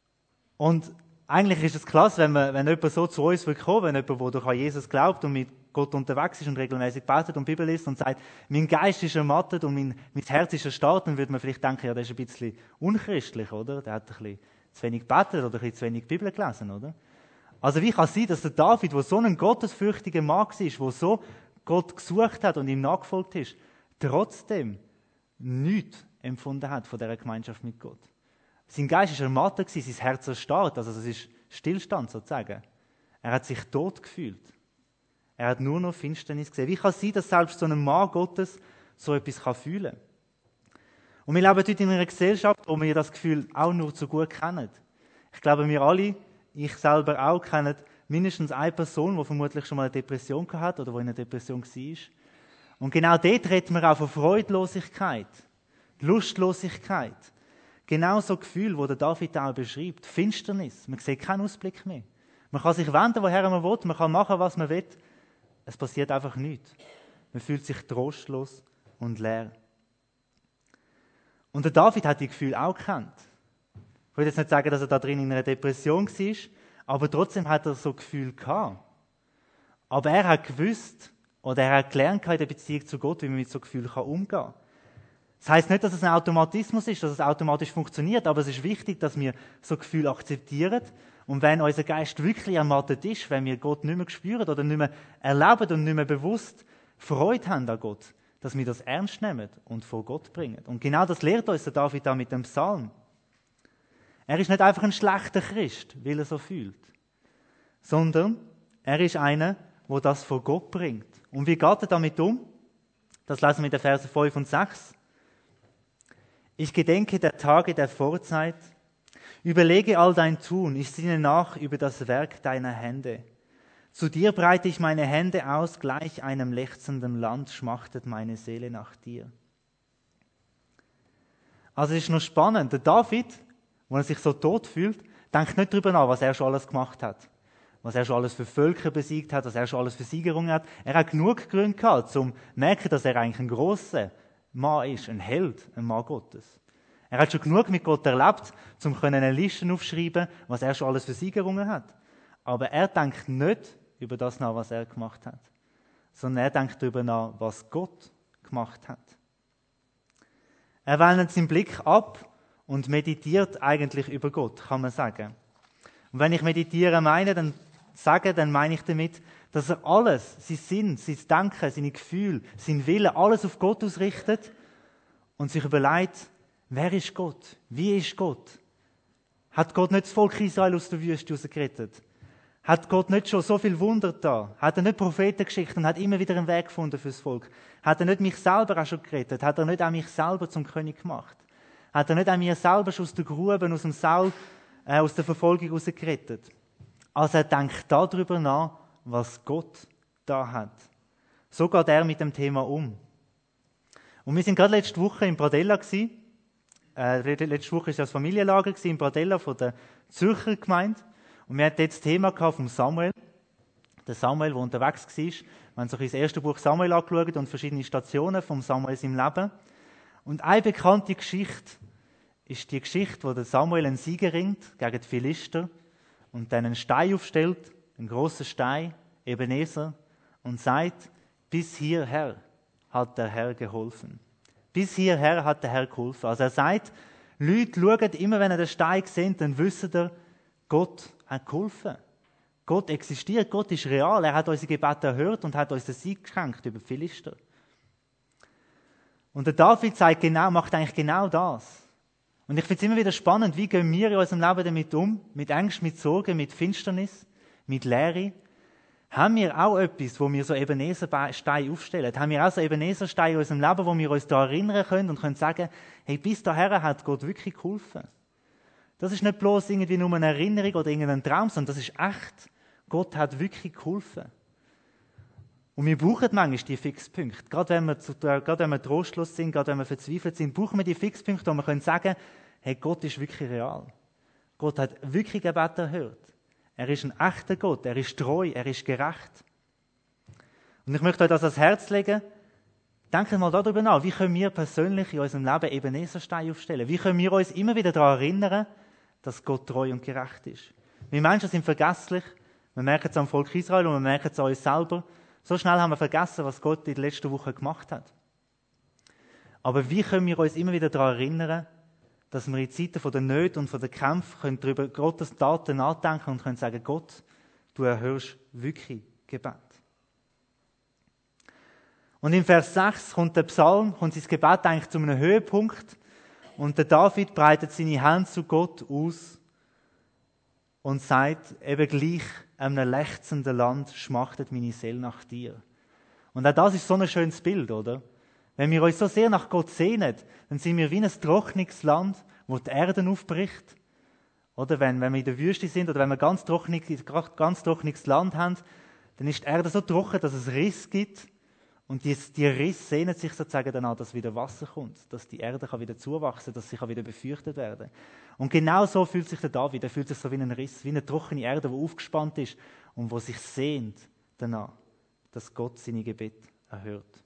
Und eigentlich ist es klasse, wenn jemand so zu uns kommt, wenn jemand, der durch Jesus glaubt und mit Gott unterwegs ist und regelmäßig betet und Bibel liest und sagt, mein Geist ist ermattet und mein Herz ist erstarrt, dann würde man vielleicht denken, ja, das ist ein bisschen unchristlich, oder? Der hat ein bisschen zu wenig gebetet oder ein bisschen zu wenig Bibel gelesen, oder? Also wie kann es sein, dass der David, der so ein gottesfürchtiger Mann war, der so Gott gesucht hat und ihm nachgefolgt ist, trotzdem nichts empfunden hat von dieser Gemeinschaft mit Gott? Sein Geist war ermattet, sein Herz erstarrt, also das ist Stillstand sozusagen. Er hat sich tot gefühlt. Er hat nur noch Finsternis gesehen. Wie kann es sein, dass selbst so ein Mann Gottes so etwas fühlen kann? Und wir leben heute in einer Gesellschaft, wo wir das Gefühl auch nur zu gut kennen. Ich glaube, wir alle, ich selber auch, kennen mindestens eine Person, die vermutlich schon mal eine Depression hatte oder die in einer Depression war. Und genau dort reden wir auch von Freudlosigkeit, Lustlosigkeit. Genau so Gefühl, das der David auch beschreibt. Finsternis. Man sieht keinen Ausblick mehr. Man kann sich wenden, woher man will. Man kann machen, was man will. Es passiert einfach nichts. Man fühlt sich trostlos und leer. Und der David hat die Gefühle auch gekannt. Ich will jetzt nicht sagen, dass er da drin in einer Depression war, aber trotzdem hat er so Gefühle gehabt. Aber er hat gewusst, oder er hat gelernt in der Beziehung zu Gott, wie man mit so Gefühlen umgehen kann. Das heisst nicht, dass es ein Automatismus ist, dass es automatisch funktioniert, aber es ist wichtig, dass wir so Gefühle akzeptieren. Und wenn unser Geist wirklich ermattet ist, wenn wir Gott nicht mehr spüren oder nicht mehr erleben und nicht mehr bewusst Freude haben an Gott, dass wir das ernst nehmen und vor Gott bringen. Und genau das lehrt uns der David da mit dem Psalm. Er ist nicht einfach ein schlechter Christ, weil er so fühlt, sondern er ist einer, der das vor Gott bringt. Und wie geht er damit um? Das lesen wir in den Versen 5 und 6. Ich gedenke der Tage der Vorzeit, überlege all dein Tun, ich sinne nach über das Werk deiner Hände. Zu dir breite ich meine Hände aus, gleich einem lechzenden Land schmachtet meine Seele nach dir. Also es ist noch spannend, der David, wenn er sich so tot fühlt, denkt nicht darüber nach, was er schon alles gemacht hat. Was er schon alles für Völker besiegt hat, was er schon alles für Siegerungen hat. Er hat genug Gründe gehabt, um zu merken, dass er eigentlich ein grosser Mann ist, ein Held, ein Mann Gottes. Er hat schon genug mit Gott erlebt, um eine Liste aufschreiben, was er schon alles für Siegerungen hat. Aber er denkt nicht über das nach, was er gemacht hat, sondern er denkt darüber nach, was Gott gemacht hat. Er wendet seinen Blick ab und meditiert eigentlich über Gott, kann man sagen. Und wenn ich meditieren meine, dann meine ich damit, dass er alles, sein Sinn, sein Denken, seine Gefühle, sein Wille, alles auf Gott ausrichtet und sich überlegt, wer ist Gott? Wie ist Gott? Hat Gott nicht das Volk Israel aus der Wüste herausgerettet? Hat Gott nicht schon so viel Wunder da? Hat er nicht Propheten geschickt und hat immer wieder einen Weg gefunden fürs Volk? Hat er nicht mich selber auch schon gerettet? Hat er nicht auch mich selber zum König gemacht? Hat er nicht auch mir selber schon aus der Grube, aus dem Saul, aus der Verfolgung herausgerettet? Also er denkt darüber nach, was Gott da hat. So geht er mit dem Thema um. Und wir sind gerade letzte Woche in Pradella gewesen. Letzte Woche war das Familienlager in Pradella von der Zürcher Gemeinde. Und wir hatten dort das Thema von Samuel. Der Samuel, der unterwegs war. Wir haben so das erste Buch Samuel angeschaut und verschiedene Stationen von Samuel im Leben. Und eine bekannte Geschichte ist die Geschichte, wo der Samuel einen Sieger ringt gegen die Philister und dann einen Stein aufstellt, einen grossen Stein, Ebenezer, und sagt, bis hierher hat der Herr geholfen. Bis hierher hat der Herr geholfen. Also er sagt, Leute, schaut immer, wenn ihr den Stein seht, dann wisst ihr, Gott hat geholfen. Gott existiert, Gott ist real. Er hat unsere Gebete erhört und hat uns den Sieg geschenkt über die Philister. Und der David macht eigentlich genau das. Und ich finde es immer wieder spannend, wie gehen wir in unserem Leben damit um? Mit Angst, mit Sorgen, mit Finsternis, mit Leere. Haben wir auch etwas, wo wir so Ebenezer-Steine aufstellen? Haben wir auch so Ebenezer-Steine in unserem Leben, wo wir uns da erinnern können und können sagen, hey, bis dahin hat Gott wirklich geholfen. Das ist nicht bloß irgendwie nur eine Erinnerung oder irgendein Traum, sondern das ist echt. Gott hat wirklich geholfen. Und wir brauchen manchmal die Fixpunkte. Gerade wenn wir trostlos sind, gerade wenn wir verzweifelt sind, brauchen wir die Fixpunkte, wo wir können sagen, hey, Gott ist wirklich real. Gott hat wirklich Gebete erhört. Er ist ein echter Gott, er ist treu, er ist gerecht. Und ich möchte euch das ans Herz legen. Denkt mal darüber nach, wie können wir persönlich in unserem Leben Ebenezer-Steine aufstellen? Wie können wir uns immer wieder daran erinnern, dass Gott treu und gerecht ist? Wir Menschen sind vergesslich. Wir merken es am Volk Israel und wir merken es an uns selber. So schnell haben wir vergessen, was Gott in der letzten Woche gemacht hat. Aber wie können wir uns immer wieder daran erinnern, dass wir in Zeiten der Nöte und der Kämpfe darüber Gottes Taten nachdenken und können sagen, Gott, du erhörst wirklich Gebet. Und im Vers 6 kommt sein Gebet eigentlich zu einem Höhepunkt. Und der David breitet seine Hände zu Gott aus und sagt, eben gleich einem lechzenden Land schmachtet meine Seele nach dir. Und auch das ist so ein schönes Bild, oder? Wenn wir uns so sehr nach Gott sehnen, dann sind wir wie ein trockenes Land, wo die Erde aufbricht. Oder wenn wir in der Wüste sind oder wenn wir ganz trockenes Land haben, dann ist die Erde so trocken, dass es Riss gibt. Und die Riss sehnen sich sozusagen danach, dass wieder Wasser kommt, dass die Erde wieder zuwachsen kann, dass sie wieder befürchtet werden kann. Und genau so fühlt sich der David. Er fühlt sich so wie ein Riss, wie eine trockene Erde, die aufgespannt ist und wo sich sehnt danach, dass Gott seine Gebete erhört.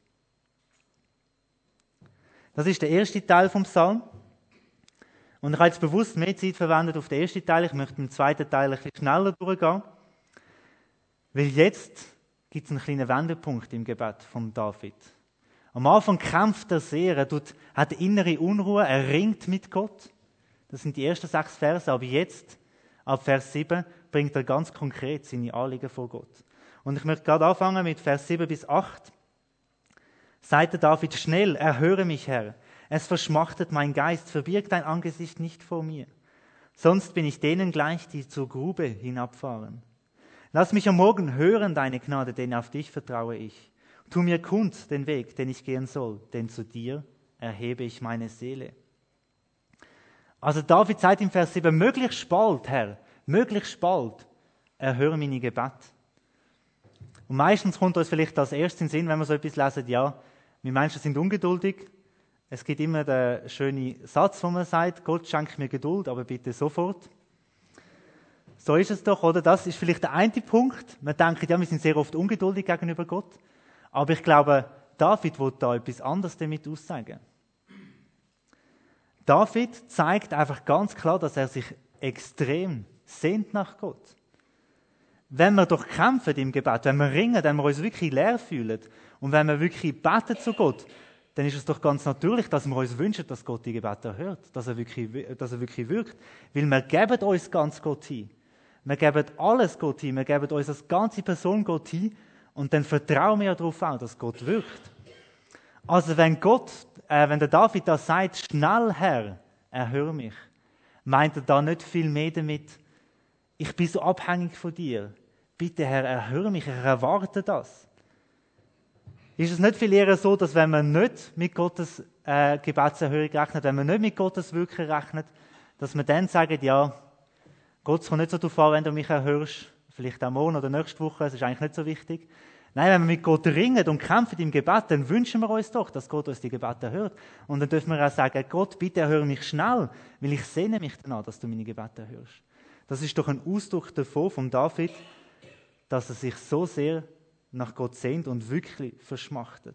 Das ist der erste Teil vom Psalm. Und ich habe jetzt bewusst mehr Zeit verwendet auf den ersten Teil. Ich möchte im zweiten Teil ein bisschen schneller durchgehen. Weil jetzt gibt es einen kleinen Wendepunkt im Gebet von David. Am Anfang kämpft er sehr, hat innere Unruhe, er ringt mit Gott. Das sind die ersten 6 Verse, aber jetzt, ab Vers 7, bringt er ganz konkret seine Anliegen vor Gott. Und ich möchte gerade anfangen mit Vers 7 bis 8. Sagte David, schnell, erhöre mich, Herr. Es verschmachtet mein Geist, verbirg dein Angesicht nicht vor mir. Sonst bin ich denen gleich, die zur Grube hinabfahren. Lass mich am Morgen hören, deine Gnade, denn auf dich vertraue ich. Tu mir kund den Weg, den ich gehen soll, denn zu dir erhebe ich meine Seele. Also David sagt im Vers 7, möglichst bald, Herr, möglichst bald, erhöre meine Gebet. Und meistens kommt uns vielleicht als erstes in den Sinn, wenn wir so etwas lesen, ja, wir Menschen sind ungeduldig. Es gibt immer den schönen Satz, wo man sagt, Gott schenkt mir Geduld, aber bitte sofort. So ist es doch, oder? Das ist vielleicht der eine Punkt. Man denkt, ja, wir sind sehr oft ungeduldig gegenüber Gott. Aber ich glaube, David will da etwas anderes damit aussagen. David zeigt einfach ganz klar, dass er sich extrem sehnt nach Gott. Wenn wir doch kämpfen im Gebet, wenn wir ringen, wenn wir uns wirklich leer fühlen und wenn wir wirklich beten zu Gott, dann ist es doch ganz natürlich, dass wir uns wünschen, dass Gott die Gebete erhört, dass er wirklich wirkt. Weil wir geben uns ganz Gott hin. Wir geben alles Gott hin, wir geben uns als ganze Person Gott hin und dann vertrauen wir darauf auch, dass Gott wirkt. Also wenn der David da sagt, schnell Herr, erhör mich, meint er da nicht viel mehr damit, ich bin so abhängig von dir, bitte Herr, erhör mich, ich erwarte das. Ist es nicht viel eher so, dass wenn man nicht mit Gottes Gebetserhörung rechnet, wenn man nicht mit Gottes Wirken rechnet, dass man dann sagt, ja, Gott kommt nicht so darauf an, wenn du mich erhörst, vielleicht auch morgen oder nächste Woche, es ist eigentlich nicht so wichtig. Nein, wenn wir mit Gott ringen und kämpfen im Gebet, dann wünschen wir uns doch, dass Gott uns die Gebete erhört. Und dann dürfen wir auch sagen, Gott, bitte erhöre mich schnell, weil ich sehne mich danach, dass du meine Gebete erhörst. Das ist doch ein Ausdruck davon, von David, dass er sich so sehr nach Gott sehnt und wirklich verschmachtet.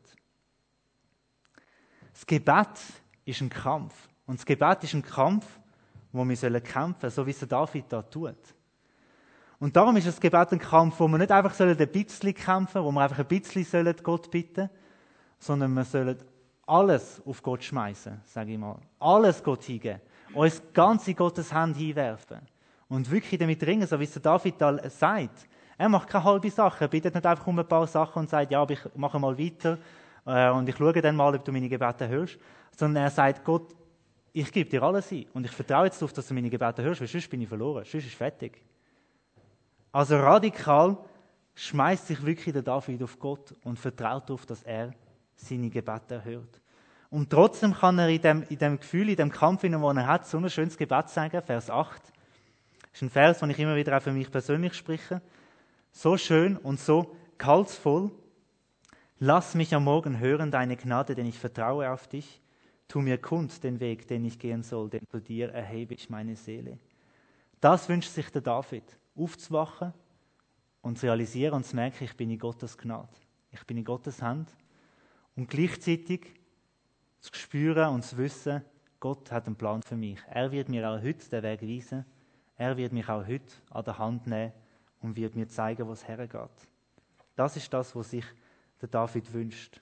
Das Gebet ist ein Kampf. Und das Gebet ist ein Kampf, wo wir kämpfen sollen, so wie es der David da tut. Und darum ist das Gebet ein Kampf, wo wir nicht einfach ein bisschen kämpfen, wo wir einfach ein bisschen Gott bitten, sondern wir sollen alles auf Gott schmeißen, sage ich mal. Alles Gott hingeben. Uns ganz in Gottes Hand hinwerfen. Und wirklich damit ringen, so wie es der David da sagt. Er macht keine halbe Sache. Er bittet nicht einfach um ein paar Sachen und sagt, ja, aber ich mache mal weiter und ich schaue dann mal, ob du meine Gebete hörst. Sondern er sagt, Gott, ich gebe dir alles hin und ich vertraue jetzt darauf, dass du meine Gebete hörst, weil sonst bin ich verloren, sonst ist es fertig. Also radikal schmeißt sich wirklich der David auf Gott und vertraut darauf, dass er seine Gebete erhört. Und trotzdem kann er in dem Gefühl, in dem Kampf, den er hat, so ein schönes Gebet sagen, Vers 8. Das ist ein Vers, den ich immer wieder auch für mich persönlich spreche. So schön und so gehaltsvoll. Lass mich am Morgen hören deine Gnade, denn ich vertraue auf dich. Tu mir kund den Weg, den ich gehen soll, denn zu dir erhebe ich meine Seele. Das wünscht sich der David, aufzuwachen und zu realisieren und zu merken, ich bin in Gottes Gnade. Ich bin in Gottes Hand. Und gleichzeitig zu spüren und zu wissen, Gott hat einen Plan für mich. Er wird mir auch heute den Weg weisen. Er wird mich auch heute an der Hand nehmen und wird mir zeigen, wo es hergeht. Das ist das, was sich der David wünscht.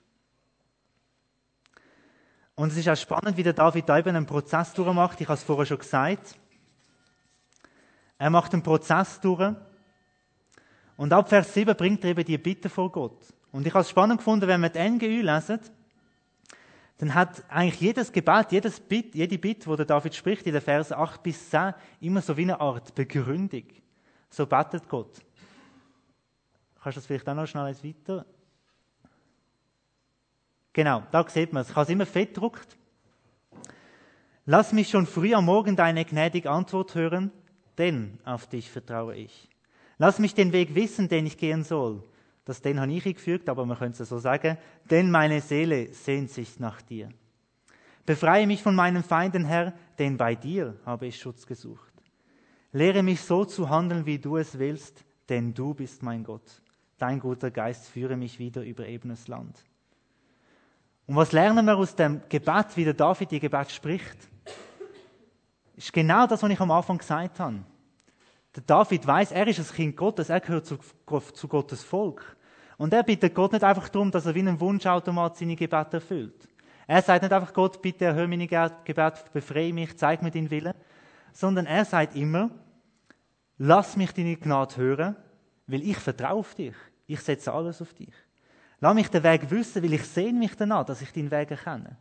Und es ist auch spannend, wie der David da eben einen Prozess durchmacht. Ich habe es vorher schon gesagt. Er macht einen Prozess durch. Und ab Vers 7 bringt er eben die Bitte vor Gott. Und ich habe es spannend gefunden, wenn wir die NGÜ lesen, dann hat eigentlich jedes Gebet, jede Bitte, wo der David spricht, in den Versen 8 bis 10, immer so wie eine Art Begründung. So betet Gott. Kannst du das vielleicht auch noch schnell weiter? Genau, da sieht man es. Ich habe es immer fett gedruckt. Lass mich schon früh am Morgen deine gnädige Antwort hören, denn auf dich vertraue ich. Lass mich den Weg wissen, den ich gehen soll. Das den habe ich eingefügt, aber man könnte es so sagen. Denn meine Seele sehnt sich nach dir. Befreie mich von meinen Feinden, Herr, denn bei dir habe ich Schutz gesucht. Lehre mich so zu handeln, wie du es willst, denn du bist mein Gott. Dein guter Geist führe mich wieder über ebenes Land. Und was lernen wir aus dem Gebet, wie der David die Gebet spricht? Ist genau das, was ich am Anfang gesagt habe. Der David weiß, er ist ein Kind Gottes, er gehört zu Gottes Volk. Und er bittet Gott nicht einfach darum, dass er wie ein Wunschautomat seine Gebete erfüllt. Er sagt nicht einfach, Gott, bitte erhöre meine Gebete, befreie mich, zeig mir deinen Willen. Sondern er sagt immer, lass mich deine Gnade hören, weil ich vertraue auf dich. Ich setze alles auf dich. Lass mich den Weg wissen, weil ich sehne mich danach, dass ich deinen Weg erkenne.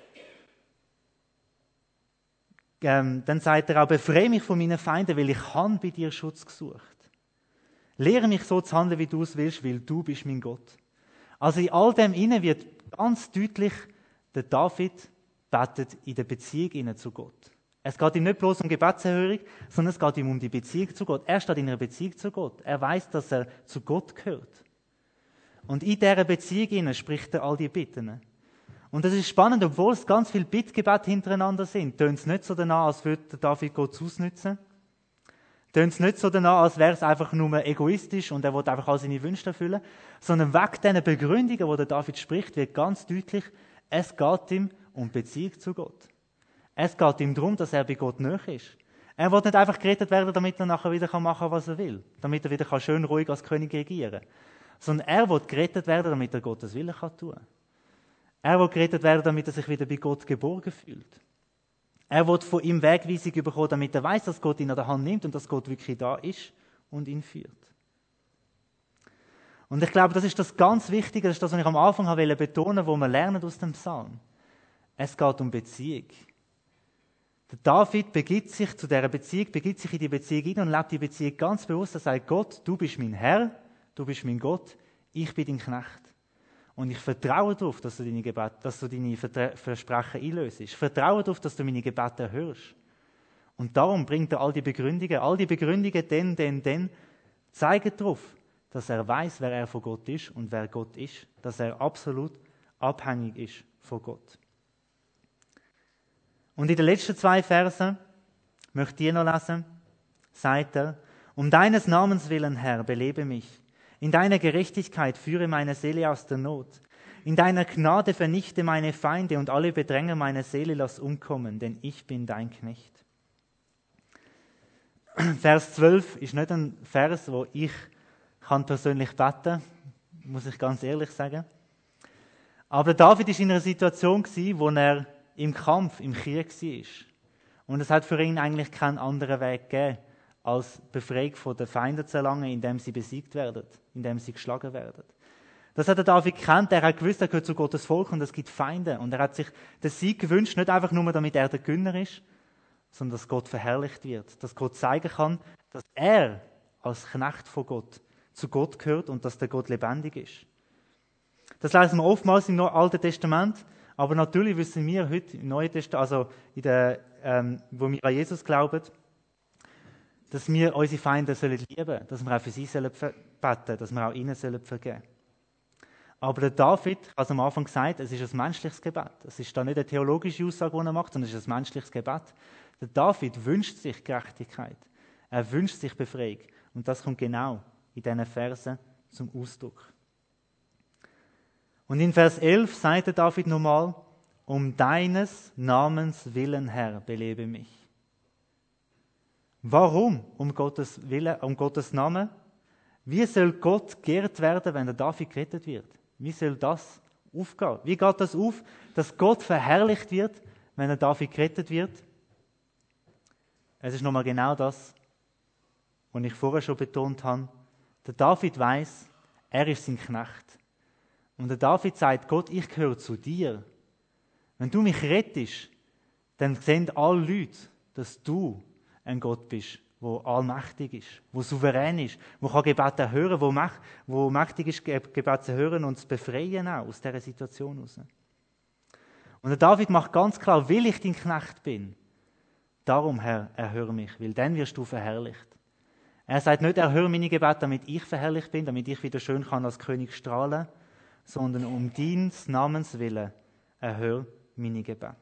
Dann sagt er auch, befreie mich von meinen Feinden, weil ich habe bei dir Schutz gesucht. Lehre mich so zu handeln, wie du es willst, weil du bist mein Gott. Also in all dem inne wird ganz deutlich, der David betet in der Beziehung zu Gott. Es geht ihm nicht bloß um Gebetserhörung, sondern es geht ihm um die Beziehung zu Gott. Er steht in einer Beziehung zu Gott. Er weiß, dass er zu Gott gehört. Und in dieser Beziehung spricht er all die Bitten. Und das ist spannend, obwohl es ganz viele Bittgebete hintereinander sind, tönt es nicht so danach, als würde David Gott ausnutzen. Tönt es nicht so danach, als wäre es einfach nur egoistisch und er will einfach all seine Wünsche erfüllen, sondern wegen diesen Begründungen, die der David spricht, wird ganz deutlich, es geht ihm um Beziehung zu Gott. Es geht ihm darum, dass er bei Gott nahe ist. Er will nicht einfach gerettet werden, damit er nachher wieder machen kann, was er will. Damit er wieder schön ruhig als König regieren kann. Sondern er will gerettet werden, damit er Gottes Willen tun kann. Er will gerettet werden, damit er sich wieder bei Gott geborgen fühlt. Er will von ihm Wegweisung bekommen, damit er weiß, dass Gott ihn an der Hand nimmt und dass Gott wirklich da ist und ihn führt. Und ich glaube, das ist das ganz Wichtige, das ist das, was ich am Anfang betonen wollte, wo wir lernen aus dem Psalm. Es geht um Beziehung. Der David begibt sich zu dieser Beziehung, begibt sich in die Beziehung hinein und lebt die Beziehung ganz bewusst. Er sagt, Gott, du bist mein Herr, du bist mein Gott, ich bin dein Knecht. Und ich vertraue darauf, dass du deine Versprechen einlöst. Ich vertraue darauf, dass du meine Gebete erhörst. Und darum bringt er all die Begründungen, denn, zeigen darauf, dass er weiß, wer er von Gott ist und wer Gott ist. Dass er absolut abhängig ist von Gott. Und in den letzten 2 Versen, möchte ich noch lesen, sagt er, um deines Namens willen, Herr, belebe mich. In deiner Gerechtigkeit führe meine Seele aus der Not. In deiner Gnade vernichte meine Feinde und alle Bedränger meiner Seele lass umkommen, denn ich bin dein Knecht. Vers 12 ist nicht ein Vers, wo ich persönlich beten kann, muss ich ganz ehrlich sagen. Aber David war in einer Situation, wo er im Kampf, im Krieg war. Und es hat für ihn eigentlich keinen anderen Weg gegeben, als Befreiung von den Feinden zu erlangen, indem sie besiegt werden, indem sie geschlagen werden. Das hat der David gekannt, er hat gewusst, er gehört zu Gottes Volk und es gibt Feinde. Und er hat sich den Sieg gewünscht, nicht einfach nur, damit er der Gönner ist, sondern dass Gott verherrlicht wird, dass Gott zeigen kann, dass er als Knecht von Gott zu Gott gehört und dass der Gott lebendig ist. Das lesen wir oftmals im Alten Testament, aber natürlich wissen wir heute im Neuen Testament, also wo wir an Jesus glauben, dass wir unsere Feinde lieben sollen, dass wir auch für sie beten, dass wir auch ihnen vergeben sollen. Aber der David hat am Anfang gesagt, es ist ein menschliches Gebet. Es ist da nicht eine theologische Aussage, die er macht, sondern es ist ein menschliches Gebet. Der David wünscht sich Gerechtigkeit. Er wünscht sich Befreiung. Und das kommt genau in diesen Versen zum Ausdruck. Und in Vers 11 sagt der David nochmal, um deines Namens willen, Herr, belebe mich. Warum? Um Gottes Willen, um Gottes Namen? Wie soll Gott geehrt werden, wenn der David gerettet wird? Wie soll das aufgehen? Wie geht das auf, dass Gott verherrlicht wird, wenn der David gerettet wird? Es ist nochmal genau das, was ich vorher schon betont habe. Der David weiß, er ist sein Knecht. Und der David sagt, Gott, ich gehöre zu dir. Wenn du mich rettest, dann sehen alle Leute, dass du ein Gott bist, der allmächtig ist, der souverän ist, der Gebete hören kann, der mächtig ist, Gebete zu hören und zu befreien auch aus dieser Situation heraus. Und der David macht ganz klar, weil ich dein Knecht bin, darum, Herr, erhöre mich, weil dann wirst du verherrlicht. Er sagt nicht, erhöre meine Gebete, damit ich verherrlicht bin, damit ich wieder schön kann als König strahlen, sondern um deines Namens willen erhöre meine Gebete.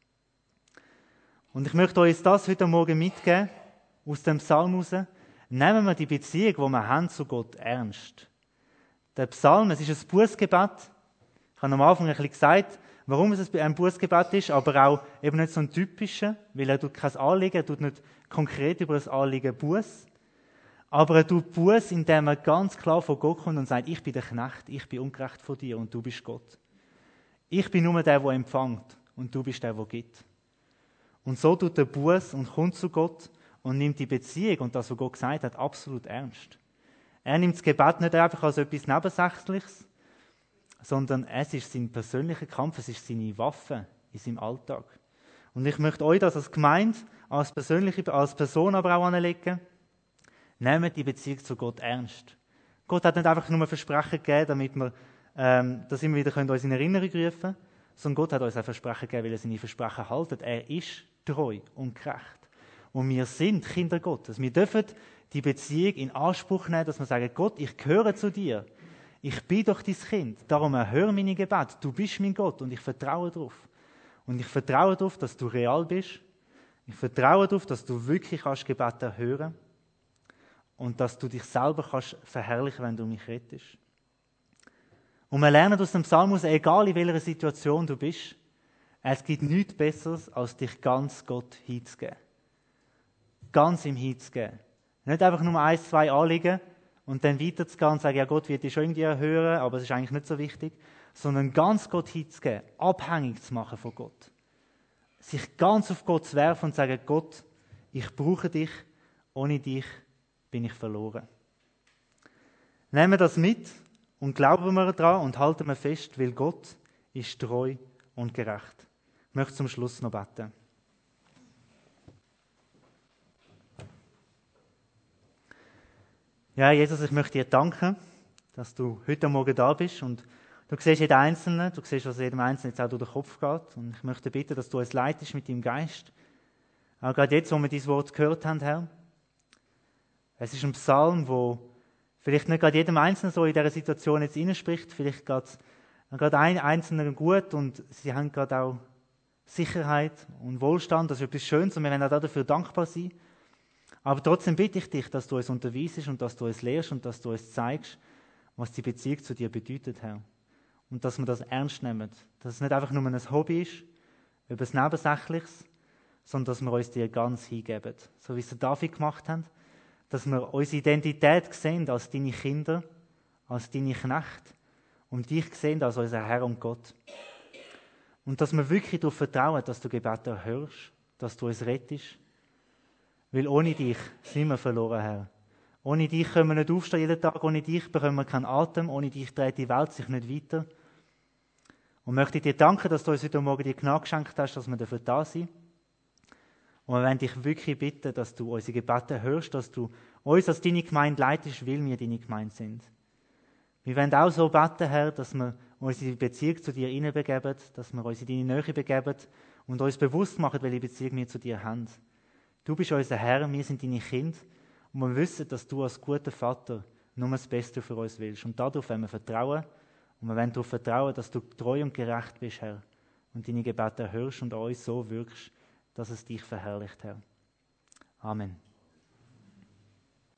Und ich möchte euch das heute Morgen mitgeben, aus dem Psalm heraus. Nehmen wir die Beziehung, die wir haben zu Gott, ernst. Der Psalm, es ist ein Bußgebet. Ich habe am Anfang ein bisschen gesagt, warum es ein Bußgebet ist, aber auch eben nicht so ein typischer, weil er tut kein Anliegen, er tut nicht konkret über das Anliegen Buß. Aber er tut Buß, indem er ganz klar vor Gott kommt und sagt, ich bin der Knecht, ich bin ungerecht vor dir und du bist Gott. Ich bin nur der empfängt und du bist der gibt. Und so tut er Buß und kommt zu Gott und nimmt die Beziehung und das, was Gott gesagt hat, absolut ernst. Er nimmt das Gebet nicht einfach als etwas Nebensächliches, sondern es ist sein persönlicher Kampf, es ist seine Waffe in seinem Alltag. Und ich möchte euch das als Gemeinde, als Person aber auch anlegen. Nehmt die Beziehung zu Gott ernst. Gott hat nicht einfach nur Versprechen gegeben, damit wir das immer wieder uns in Erinnerung rufen können, sondern Gott hat uns ein Versprechen gegeben, weil er seine Versprechen haltet. Er ist treu und gerecht. Und wir sind Kinder Gottes. Wir dürfen die Beziehung in Anspruch nehmen, dass wir sagen, Gott, ich gehöre zu dir. Ich bin doch dein Kind. Darum erhöre meine Gebete. Du bist mein Gott und ich vertraue darauf. Und ich vertraue darauf, dass du real bist. Ich vertraue darauf, dass du wirklich Gebete erhören kannst. Und dass du dich selber kannst verherrlichen, wenn du mich rettest. Und wir lernen aus dem Psalm aus, egal in welcher Situation du bist, es gibt nichts Besseres, als dich ganz Gott hinzugeben. Ganz ihm hinzugeben. Nicht einfach nur 1, 2 Anliegen und dann weiterzugehen und sagen, ja Gott wird dich schon irgendwie erhören, aber es ist eigentlich nicht so wichtig, sondern ganz Gott hinzugeben, abhängig zu machen von Gott. Sich ganz auf Gott zu werfen und zu sagen, Gott, ich brauche dich, ohne dich bin ich verloren. Nehmen wir das mit und glauben wir daran und halten wir fest, weil Gott ist treu und gerecht. Ich möchte zum Schluss noch beten. Ja, Jesus, ich möchte dir danken, dass du heute Morgen da bist und du siehst jeden Einzelnen, du siehst, was jedem Einzelnen jetzt auch durch den Kopf geht. Und ich möchte bitten, dass du uns leitest mit deinem Geist. Auch gerade jetzt, wo wir dein Wort gehört haben, Herr. Es ist ein Psalm, wo vielleicht nicht gerade jedem Einzelnen so in dieser Situation jetzt hineinspricht. Vielleicht geht es gerade einem Einzelnen gut und sie haben gerade auch Sicherheit und Wohlstand. Das ist etwas Schönes und wir werden auch dafür dankbar sein. Aber trotzdem bitte ich dich, dass du uns unterweisest und dass du uns lehrst und dass du uns zeigst, was die Beziehung zu dir bedeutet, Herr. Und dass wir das ernst nehmen. Dass es nicht einfach nur ein Hobby ist, etwas Nebensächliches, sondern dass wir uns dir ganz hingeben. So wie es David gemacht hat. Dass wir unsere Identität sehen als deine Kinder, als deine Knechte und dich sehen als unser Herr und Gott. Und dass wir wirklich darauf vertrauen, dass du Gebete erhörst, dass du uns rettest. Weil ohne dich sind wir verloren, Herr. Ohne dich können wir nicht aufstehen jeden Tag, ohne dich bekommen wir keinen Atem, ohne dich dreht die Welt sich nicht weiter. Und möchte dir danken, dass du uns heute Morgen die Gnade geschenkt hast, dass wir dafür da sind. Und wir wollen dich wirklich bitten, dass du unsere Gebete hörst, dass du uns als deine Gemeinde leitest, weil wir deine Gemeinde sind. Wir wollen auch so beten, Herr, dass wir unsere Beziehung zu dir hineinbegeben, dass wir uns in deine Nähe begeben und uns bewusst machen, welche Beziehung wir zu dir haben. Du bist unser Herr, wir sind deine Kinder und wir wissen, dass du als guter Vater nur das Beste für uns willst. Und darauf wollen wir vertrauen und wir wollen darauf vertrauen, dass du treu und gerecht bist, Herr, und deine Gebete hörst und uns so wirkst, dass es dich verherrlicht, Herr. Amen.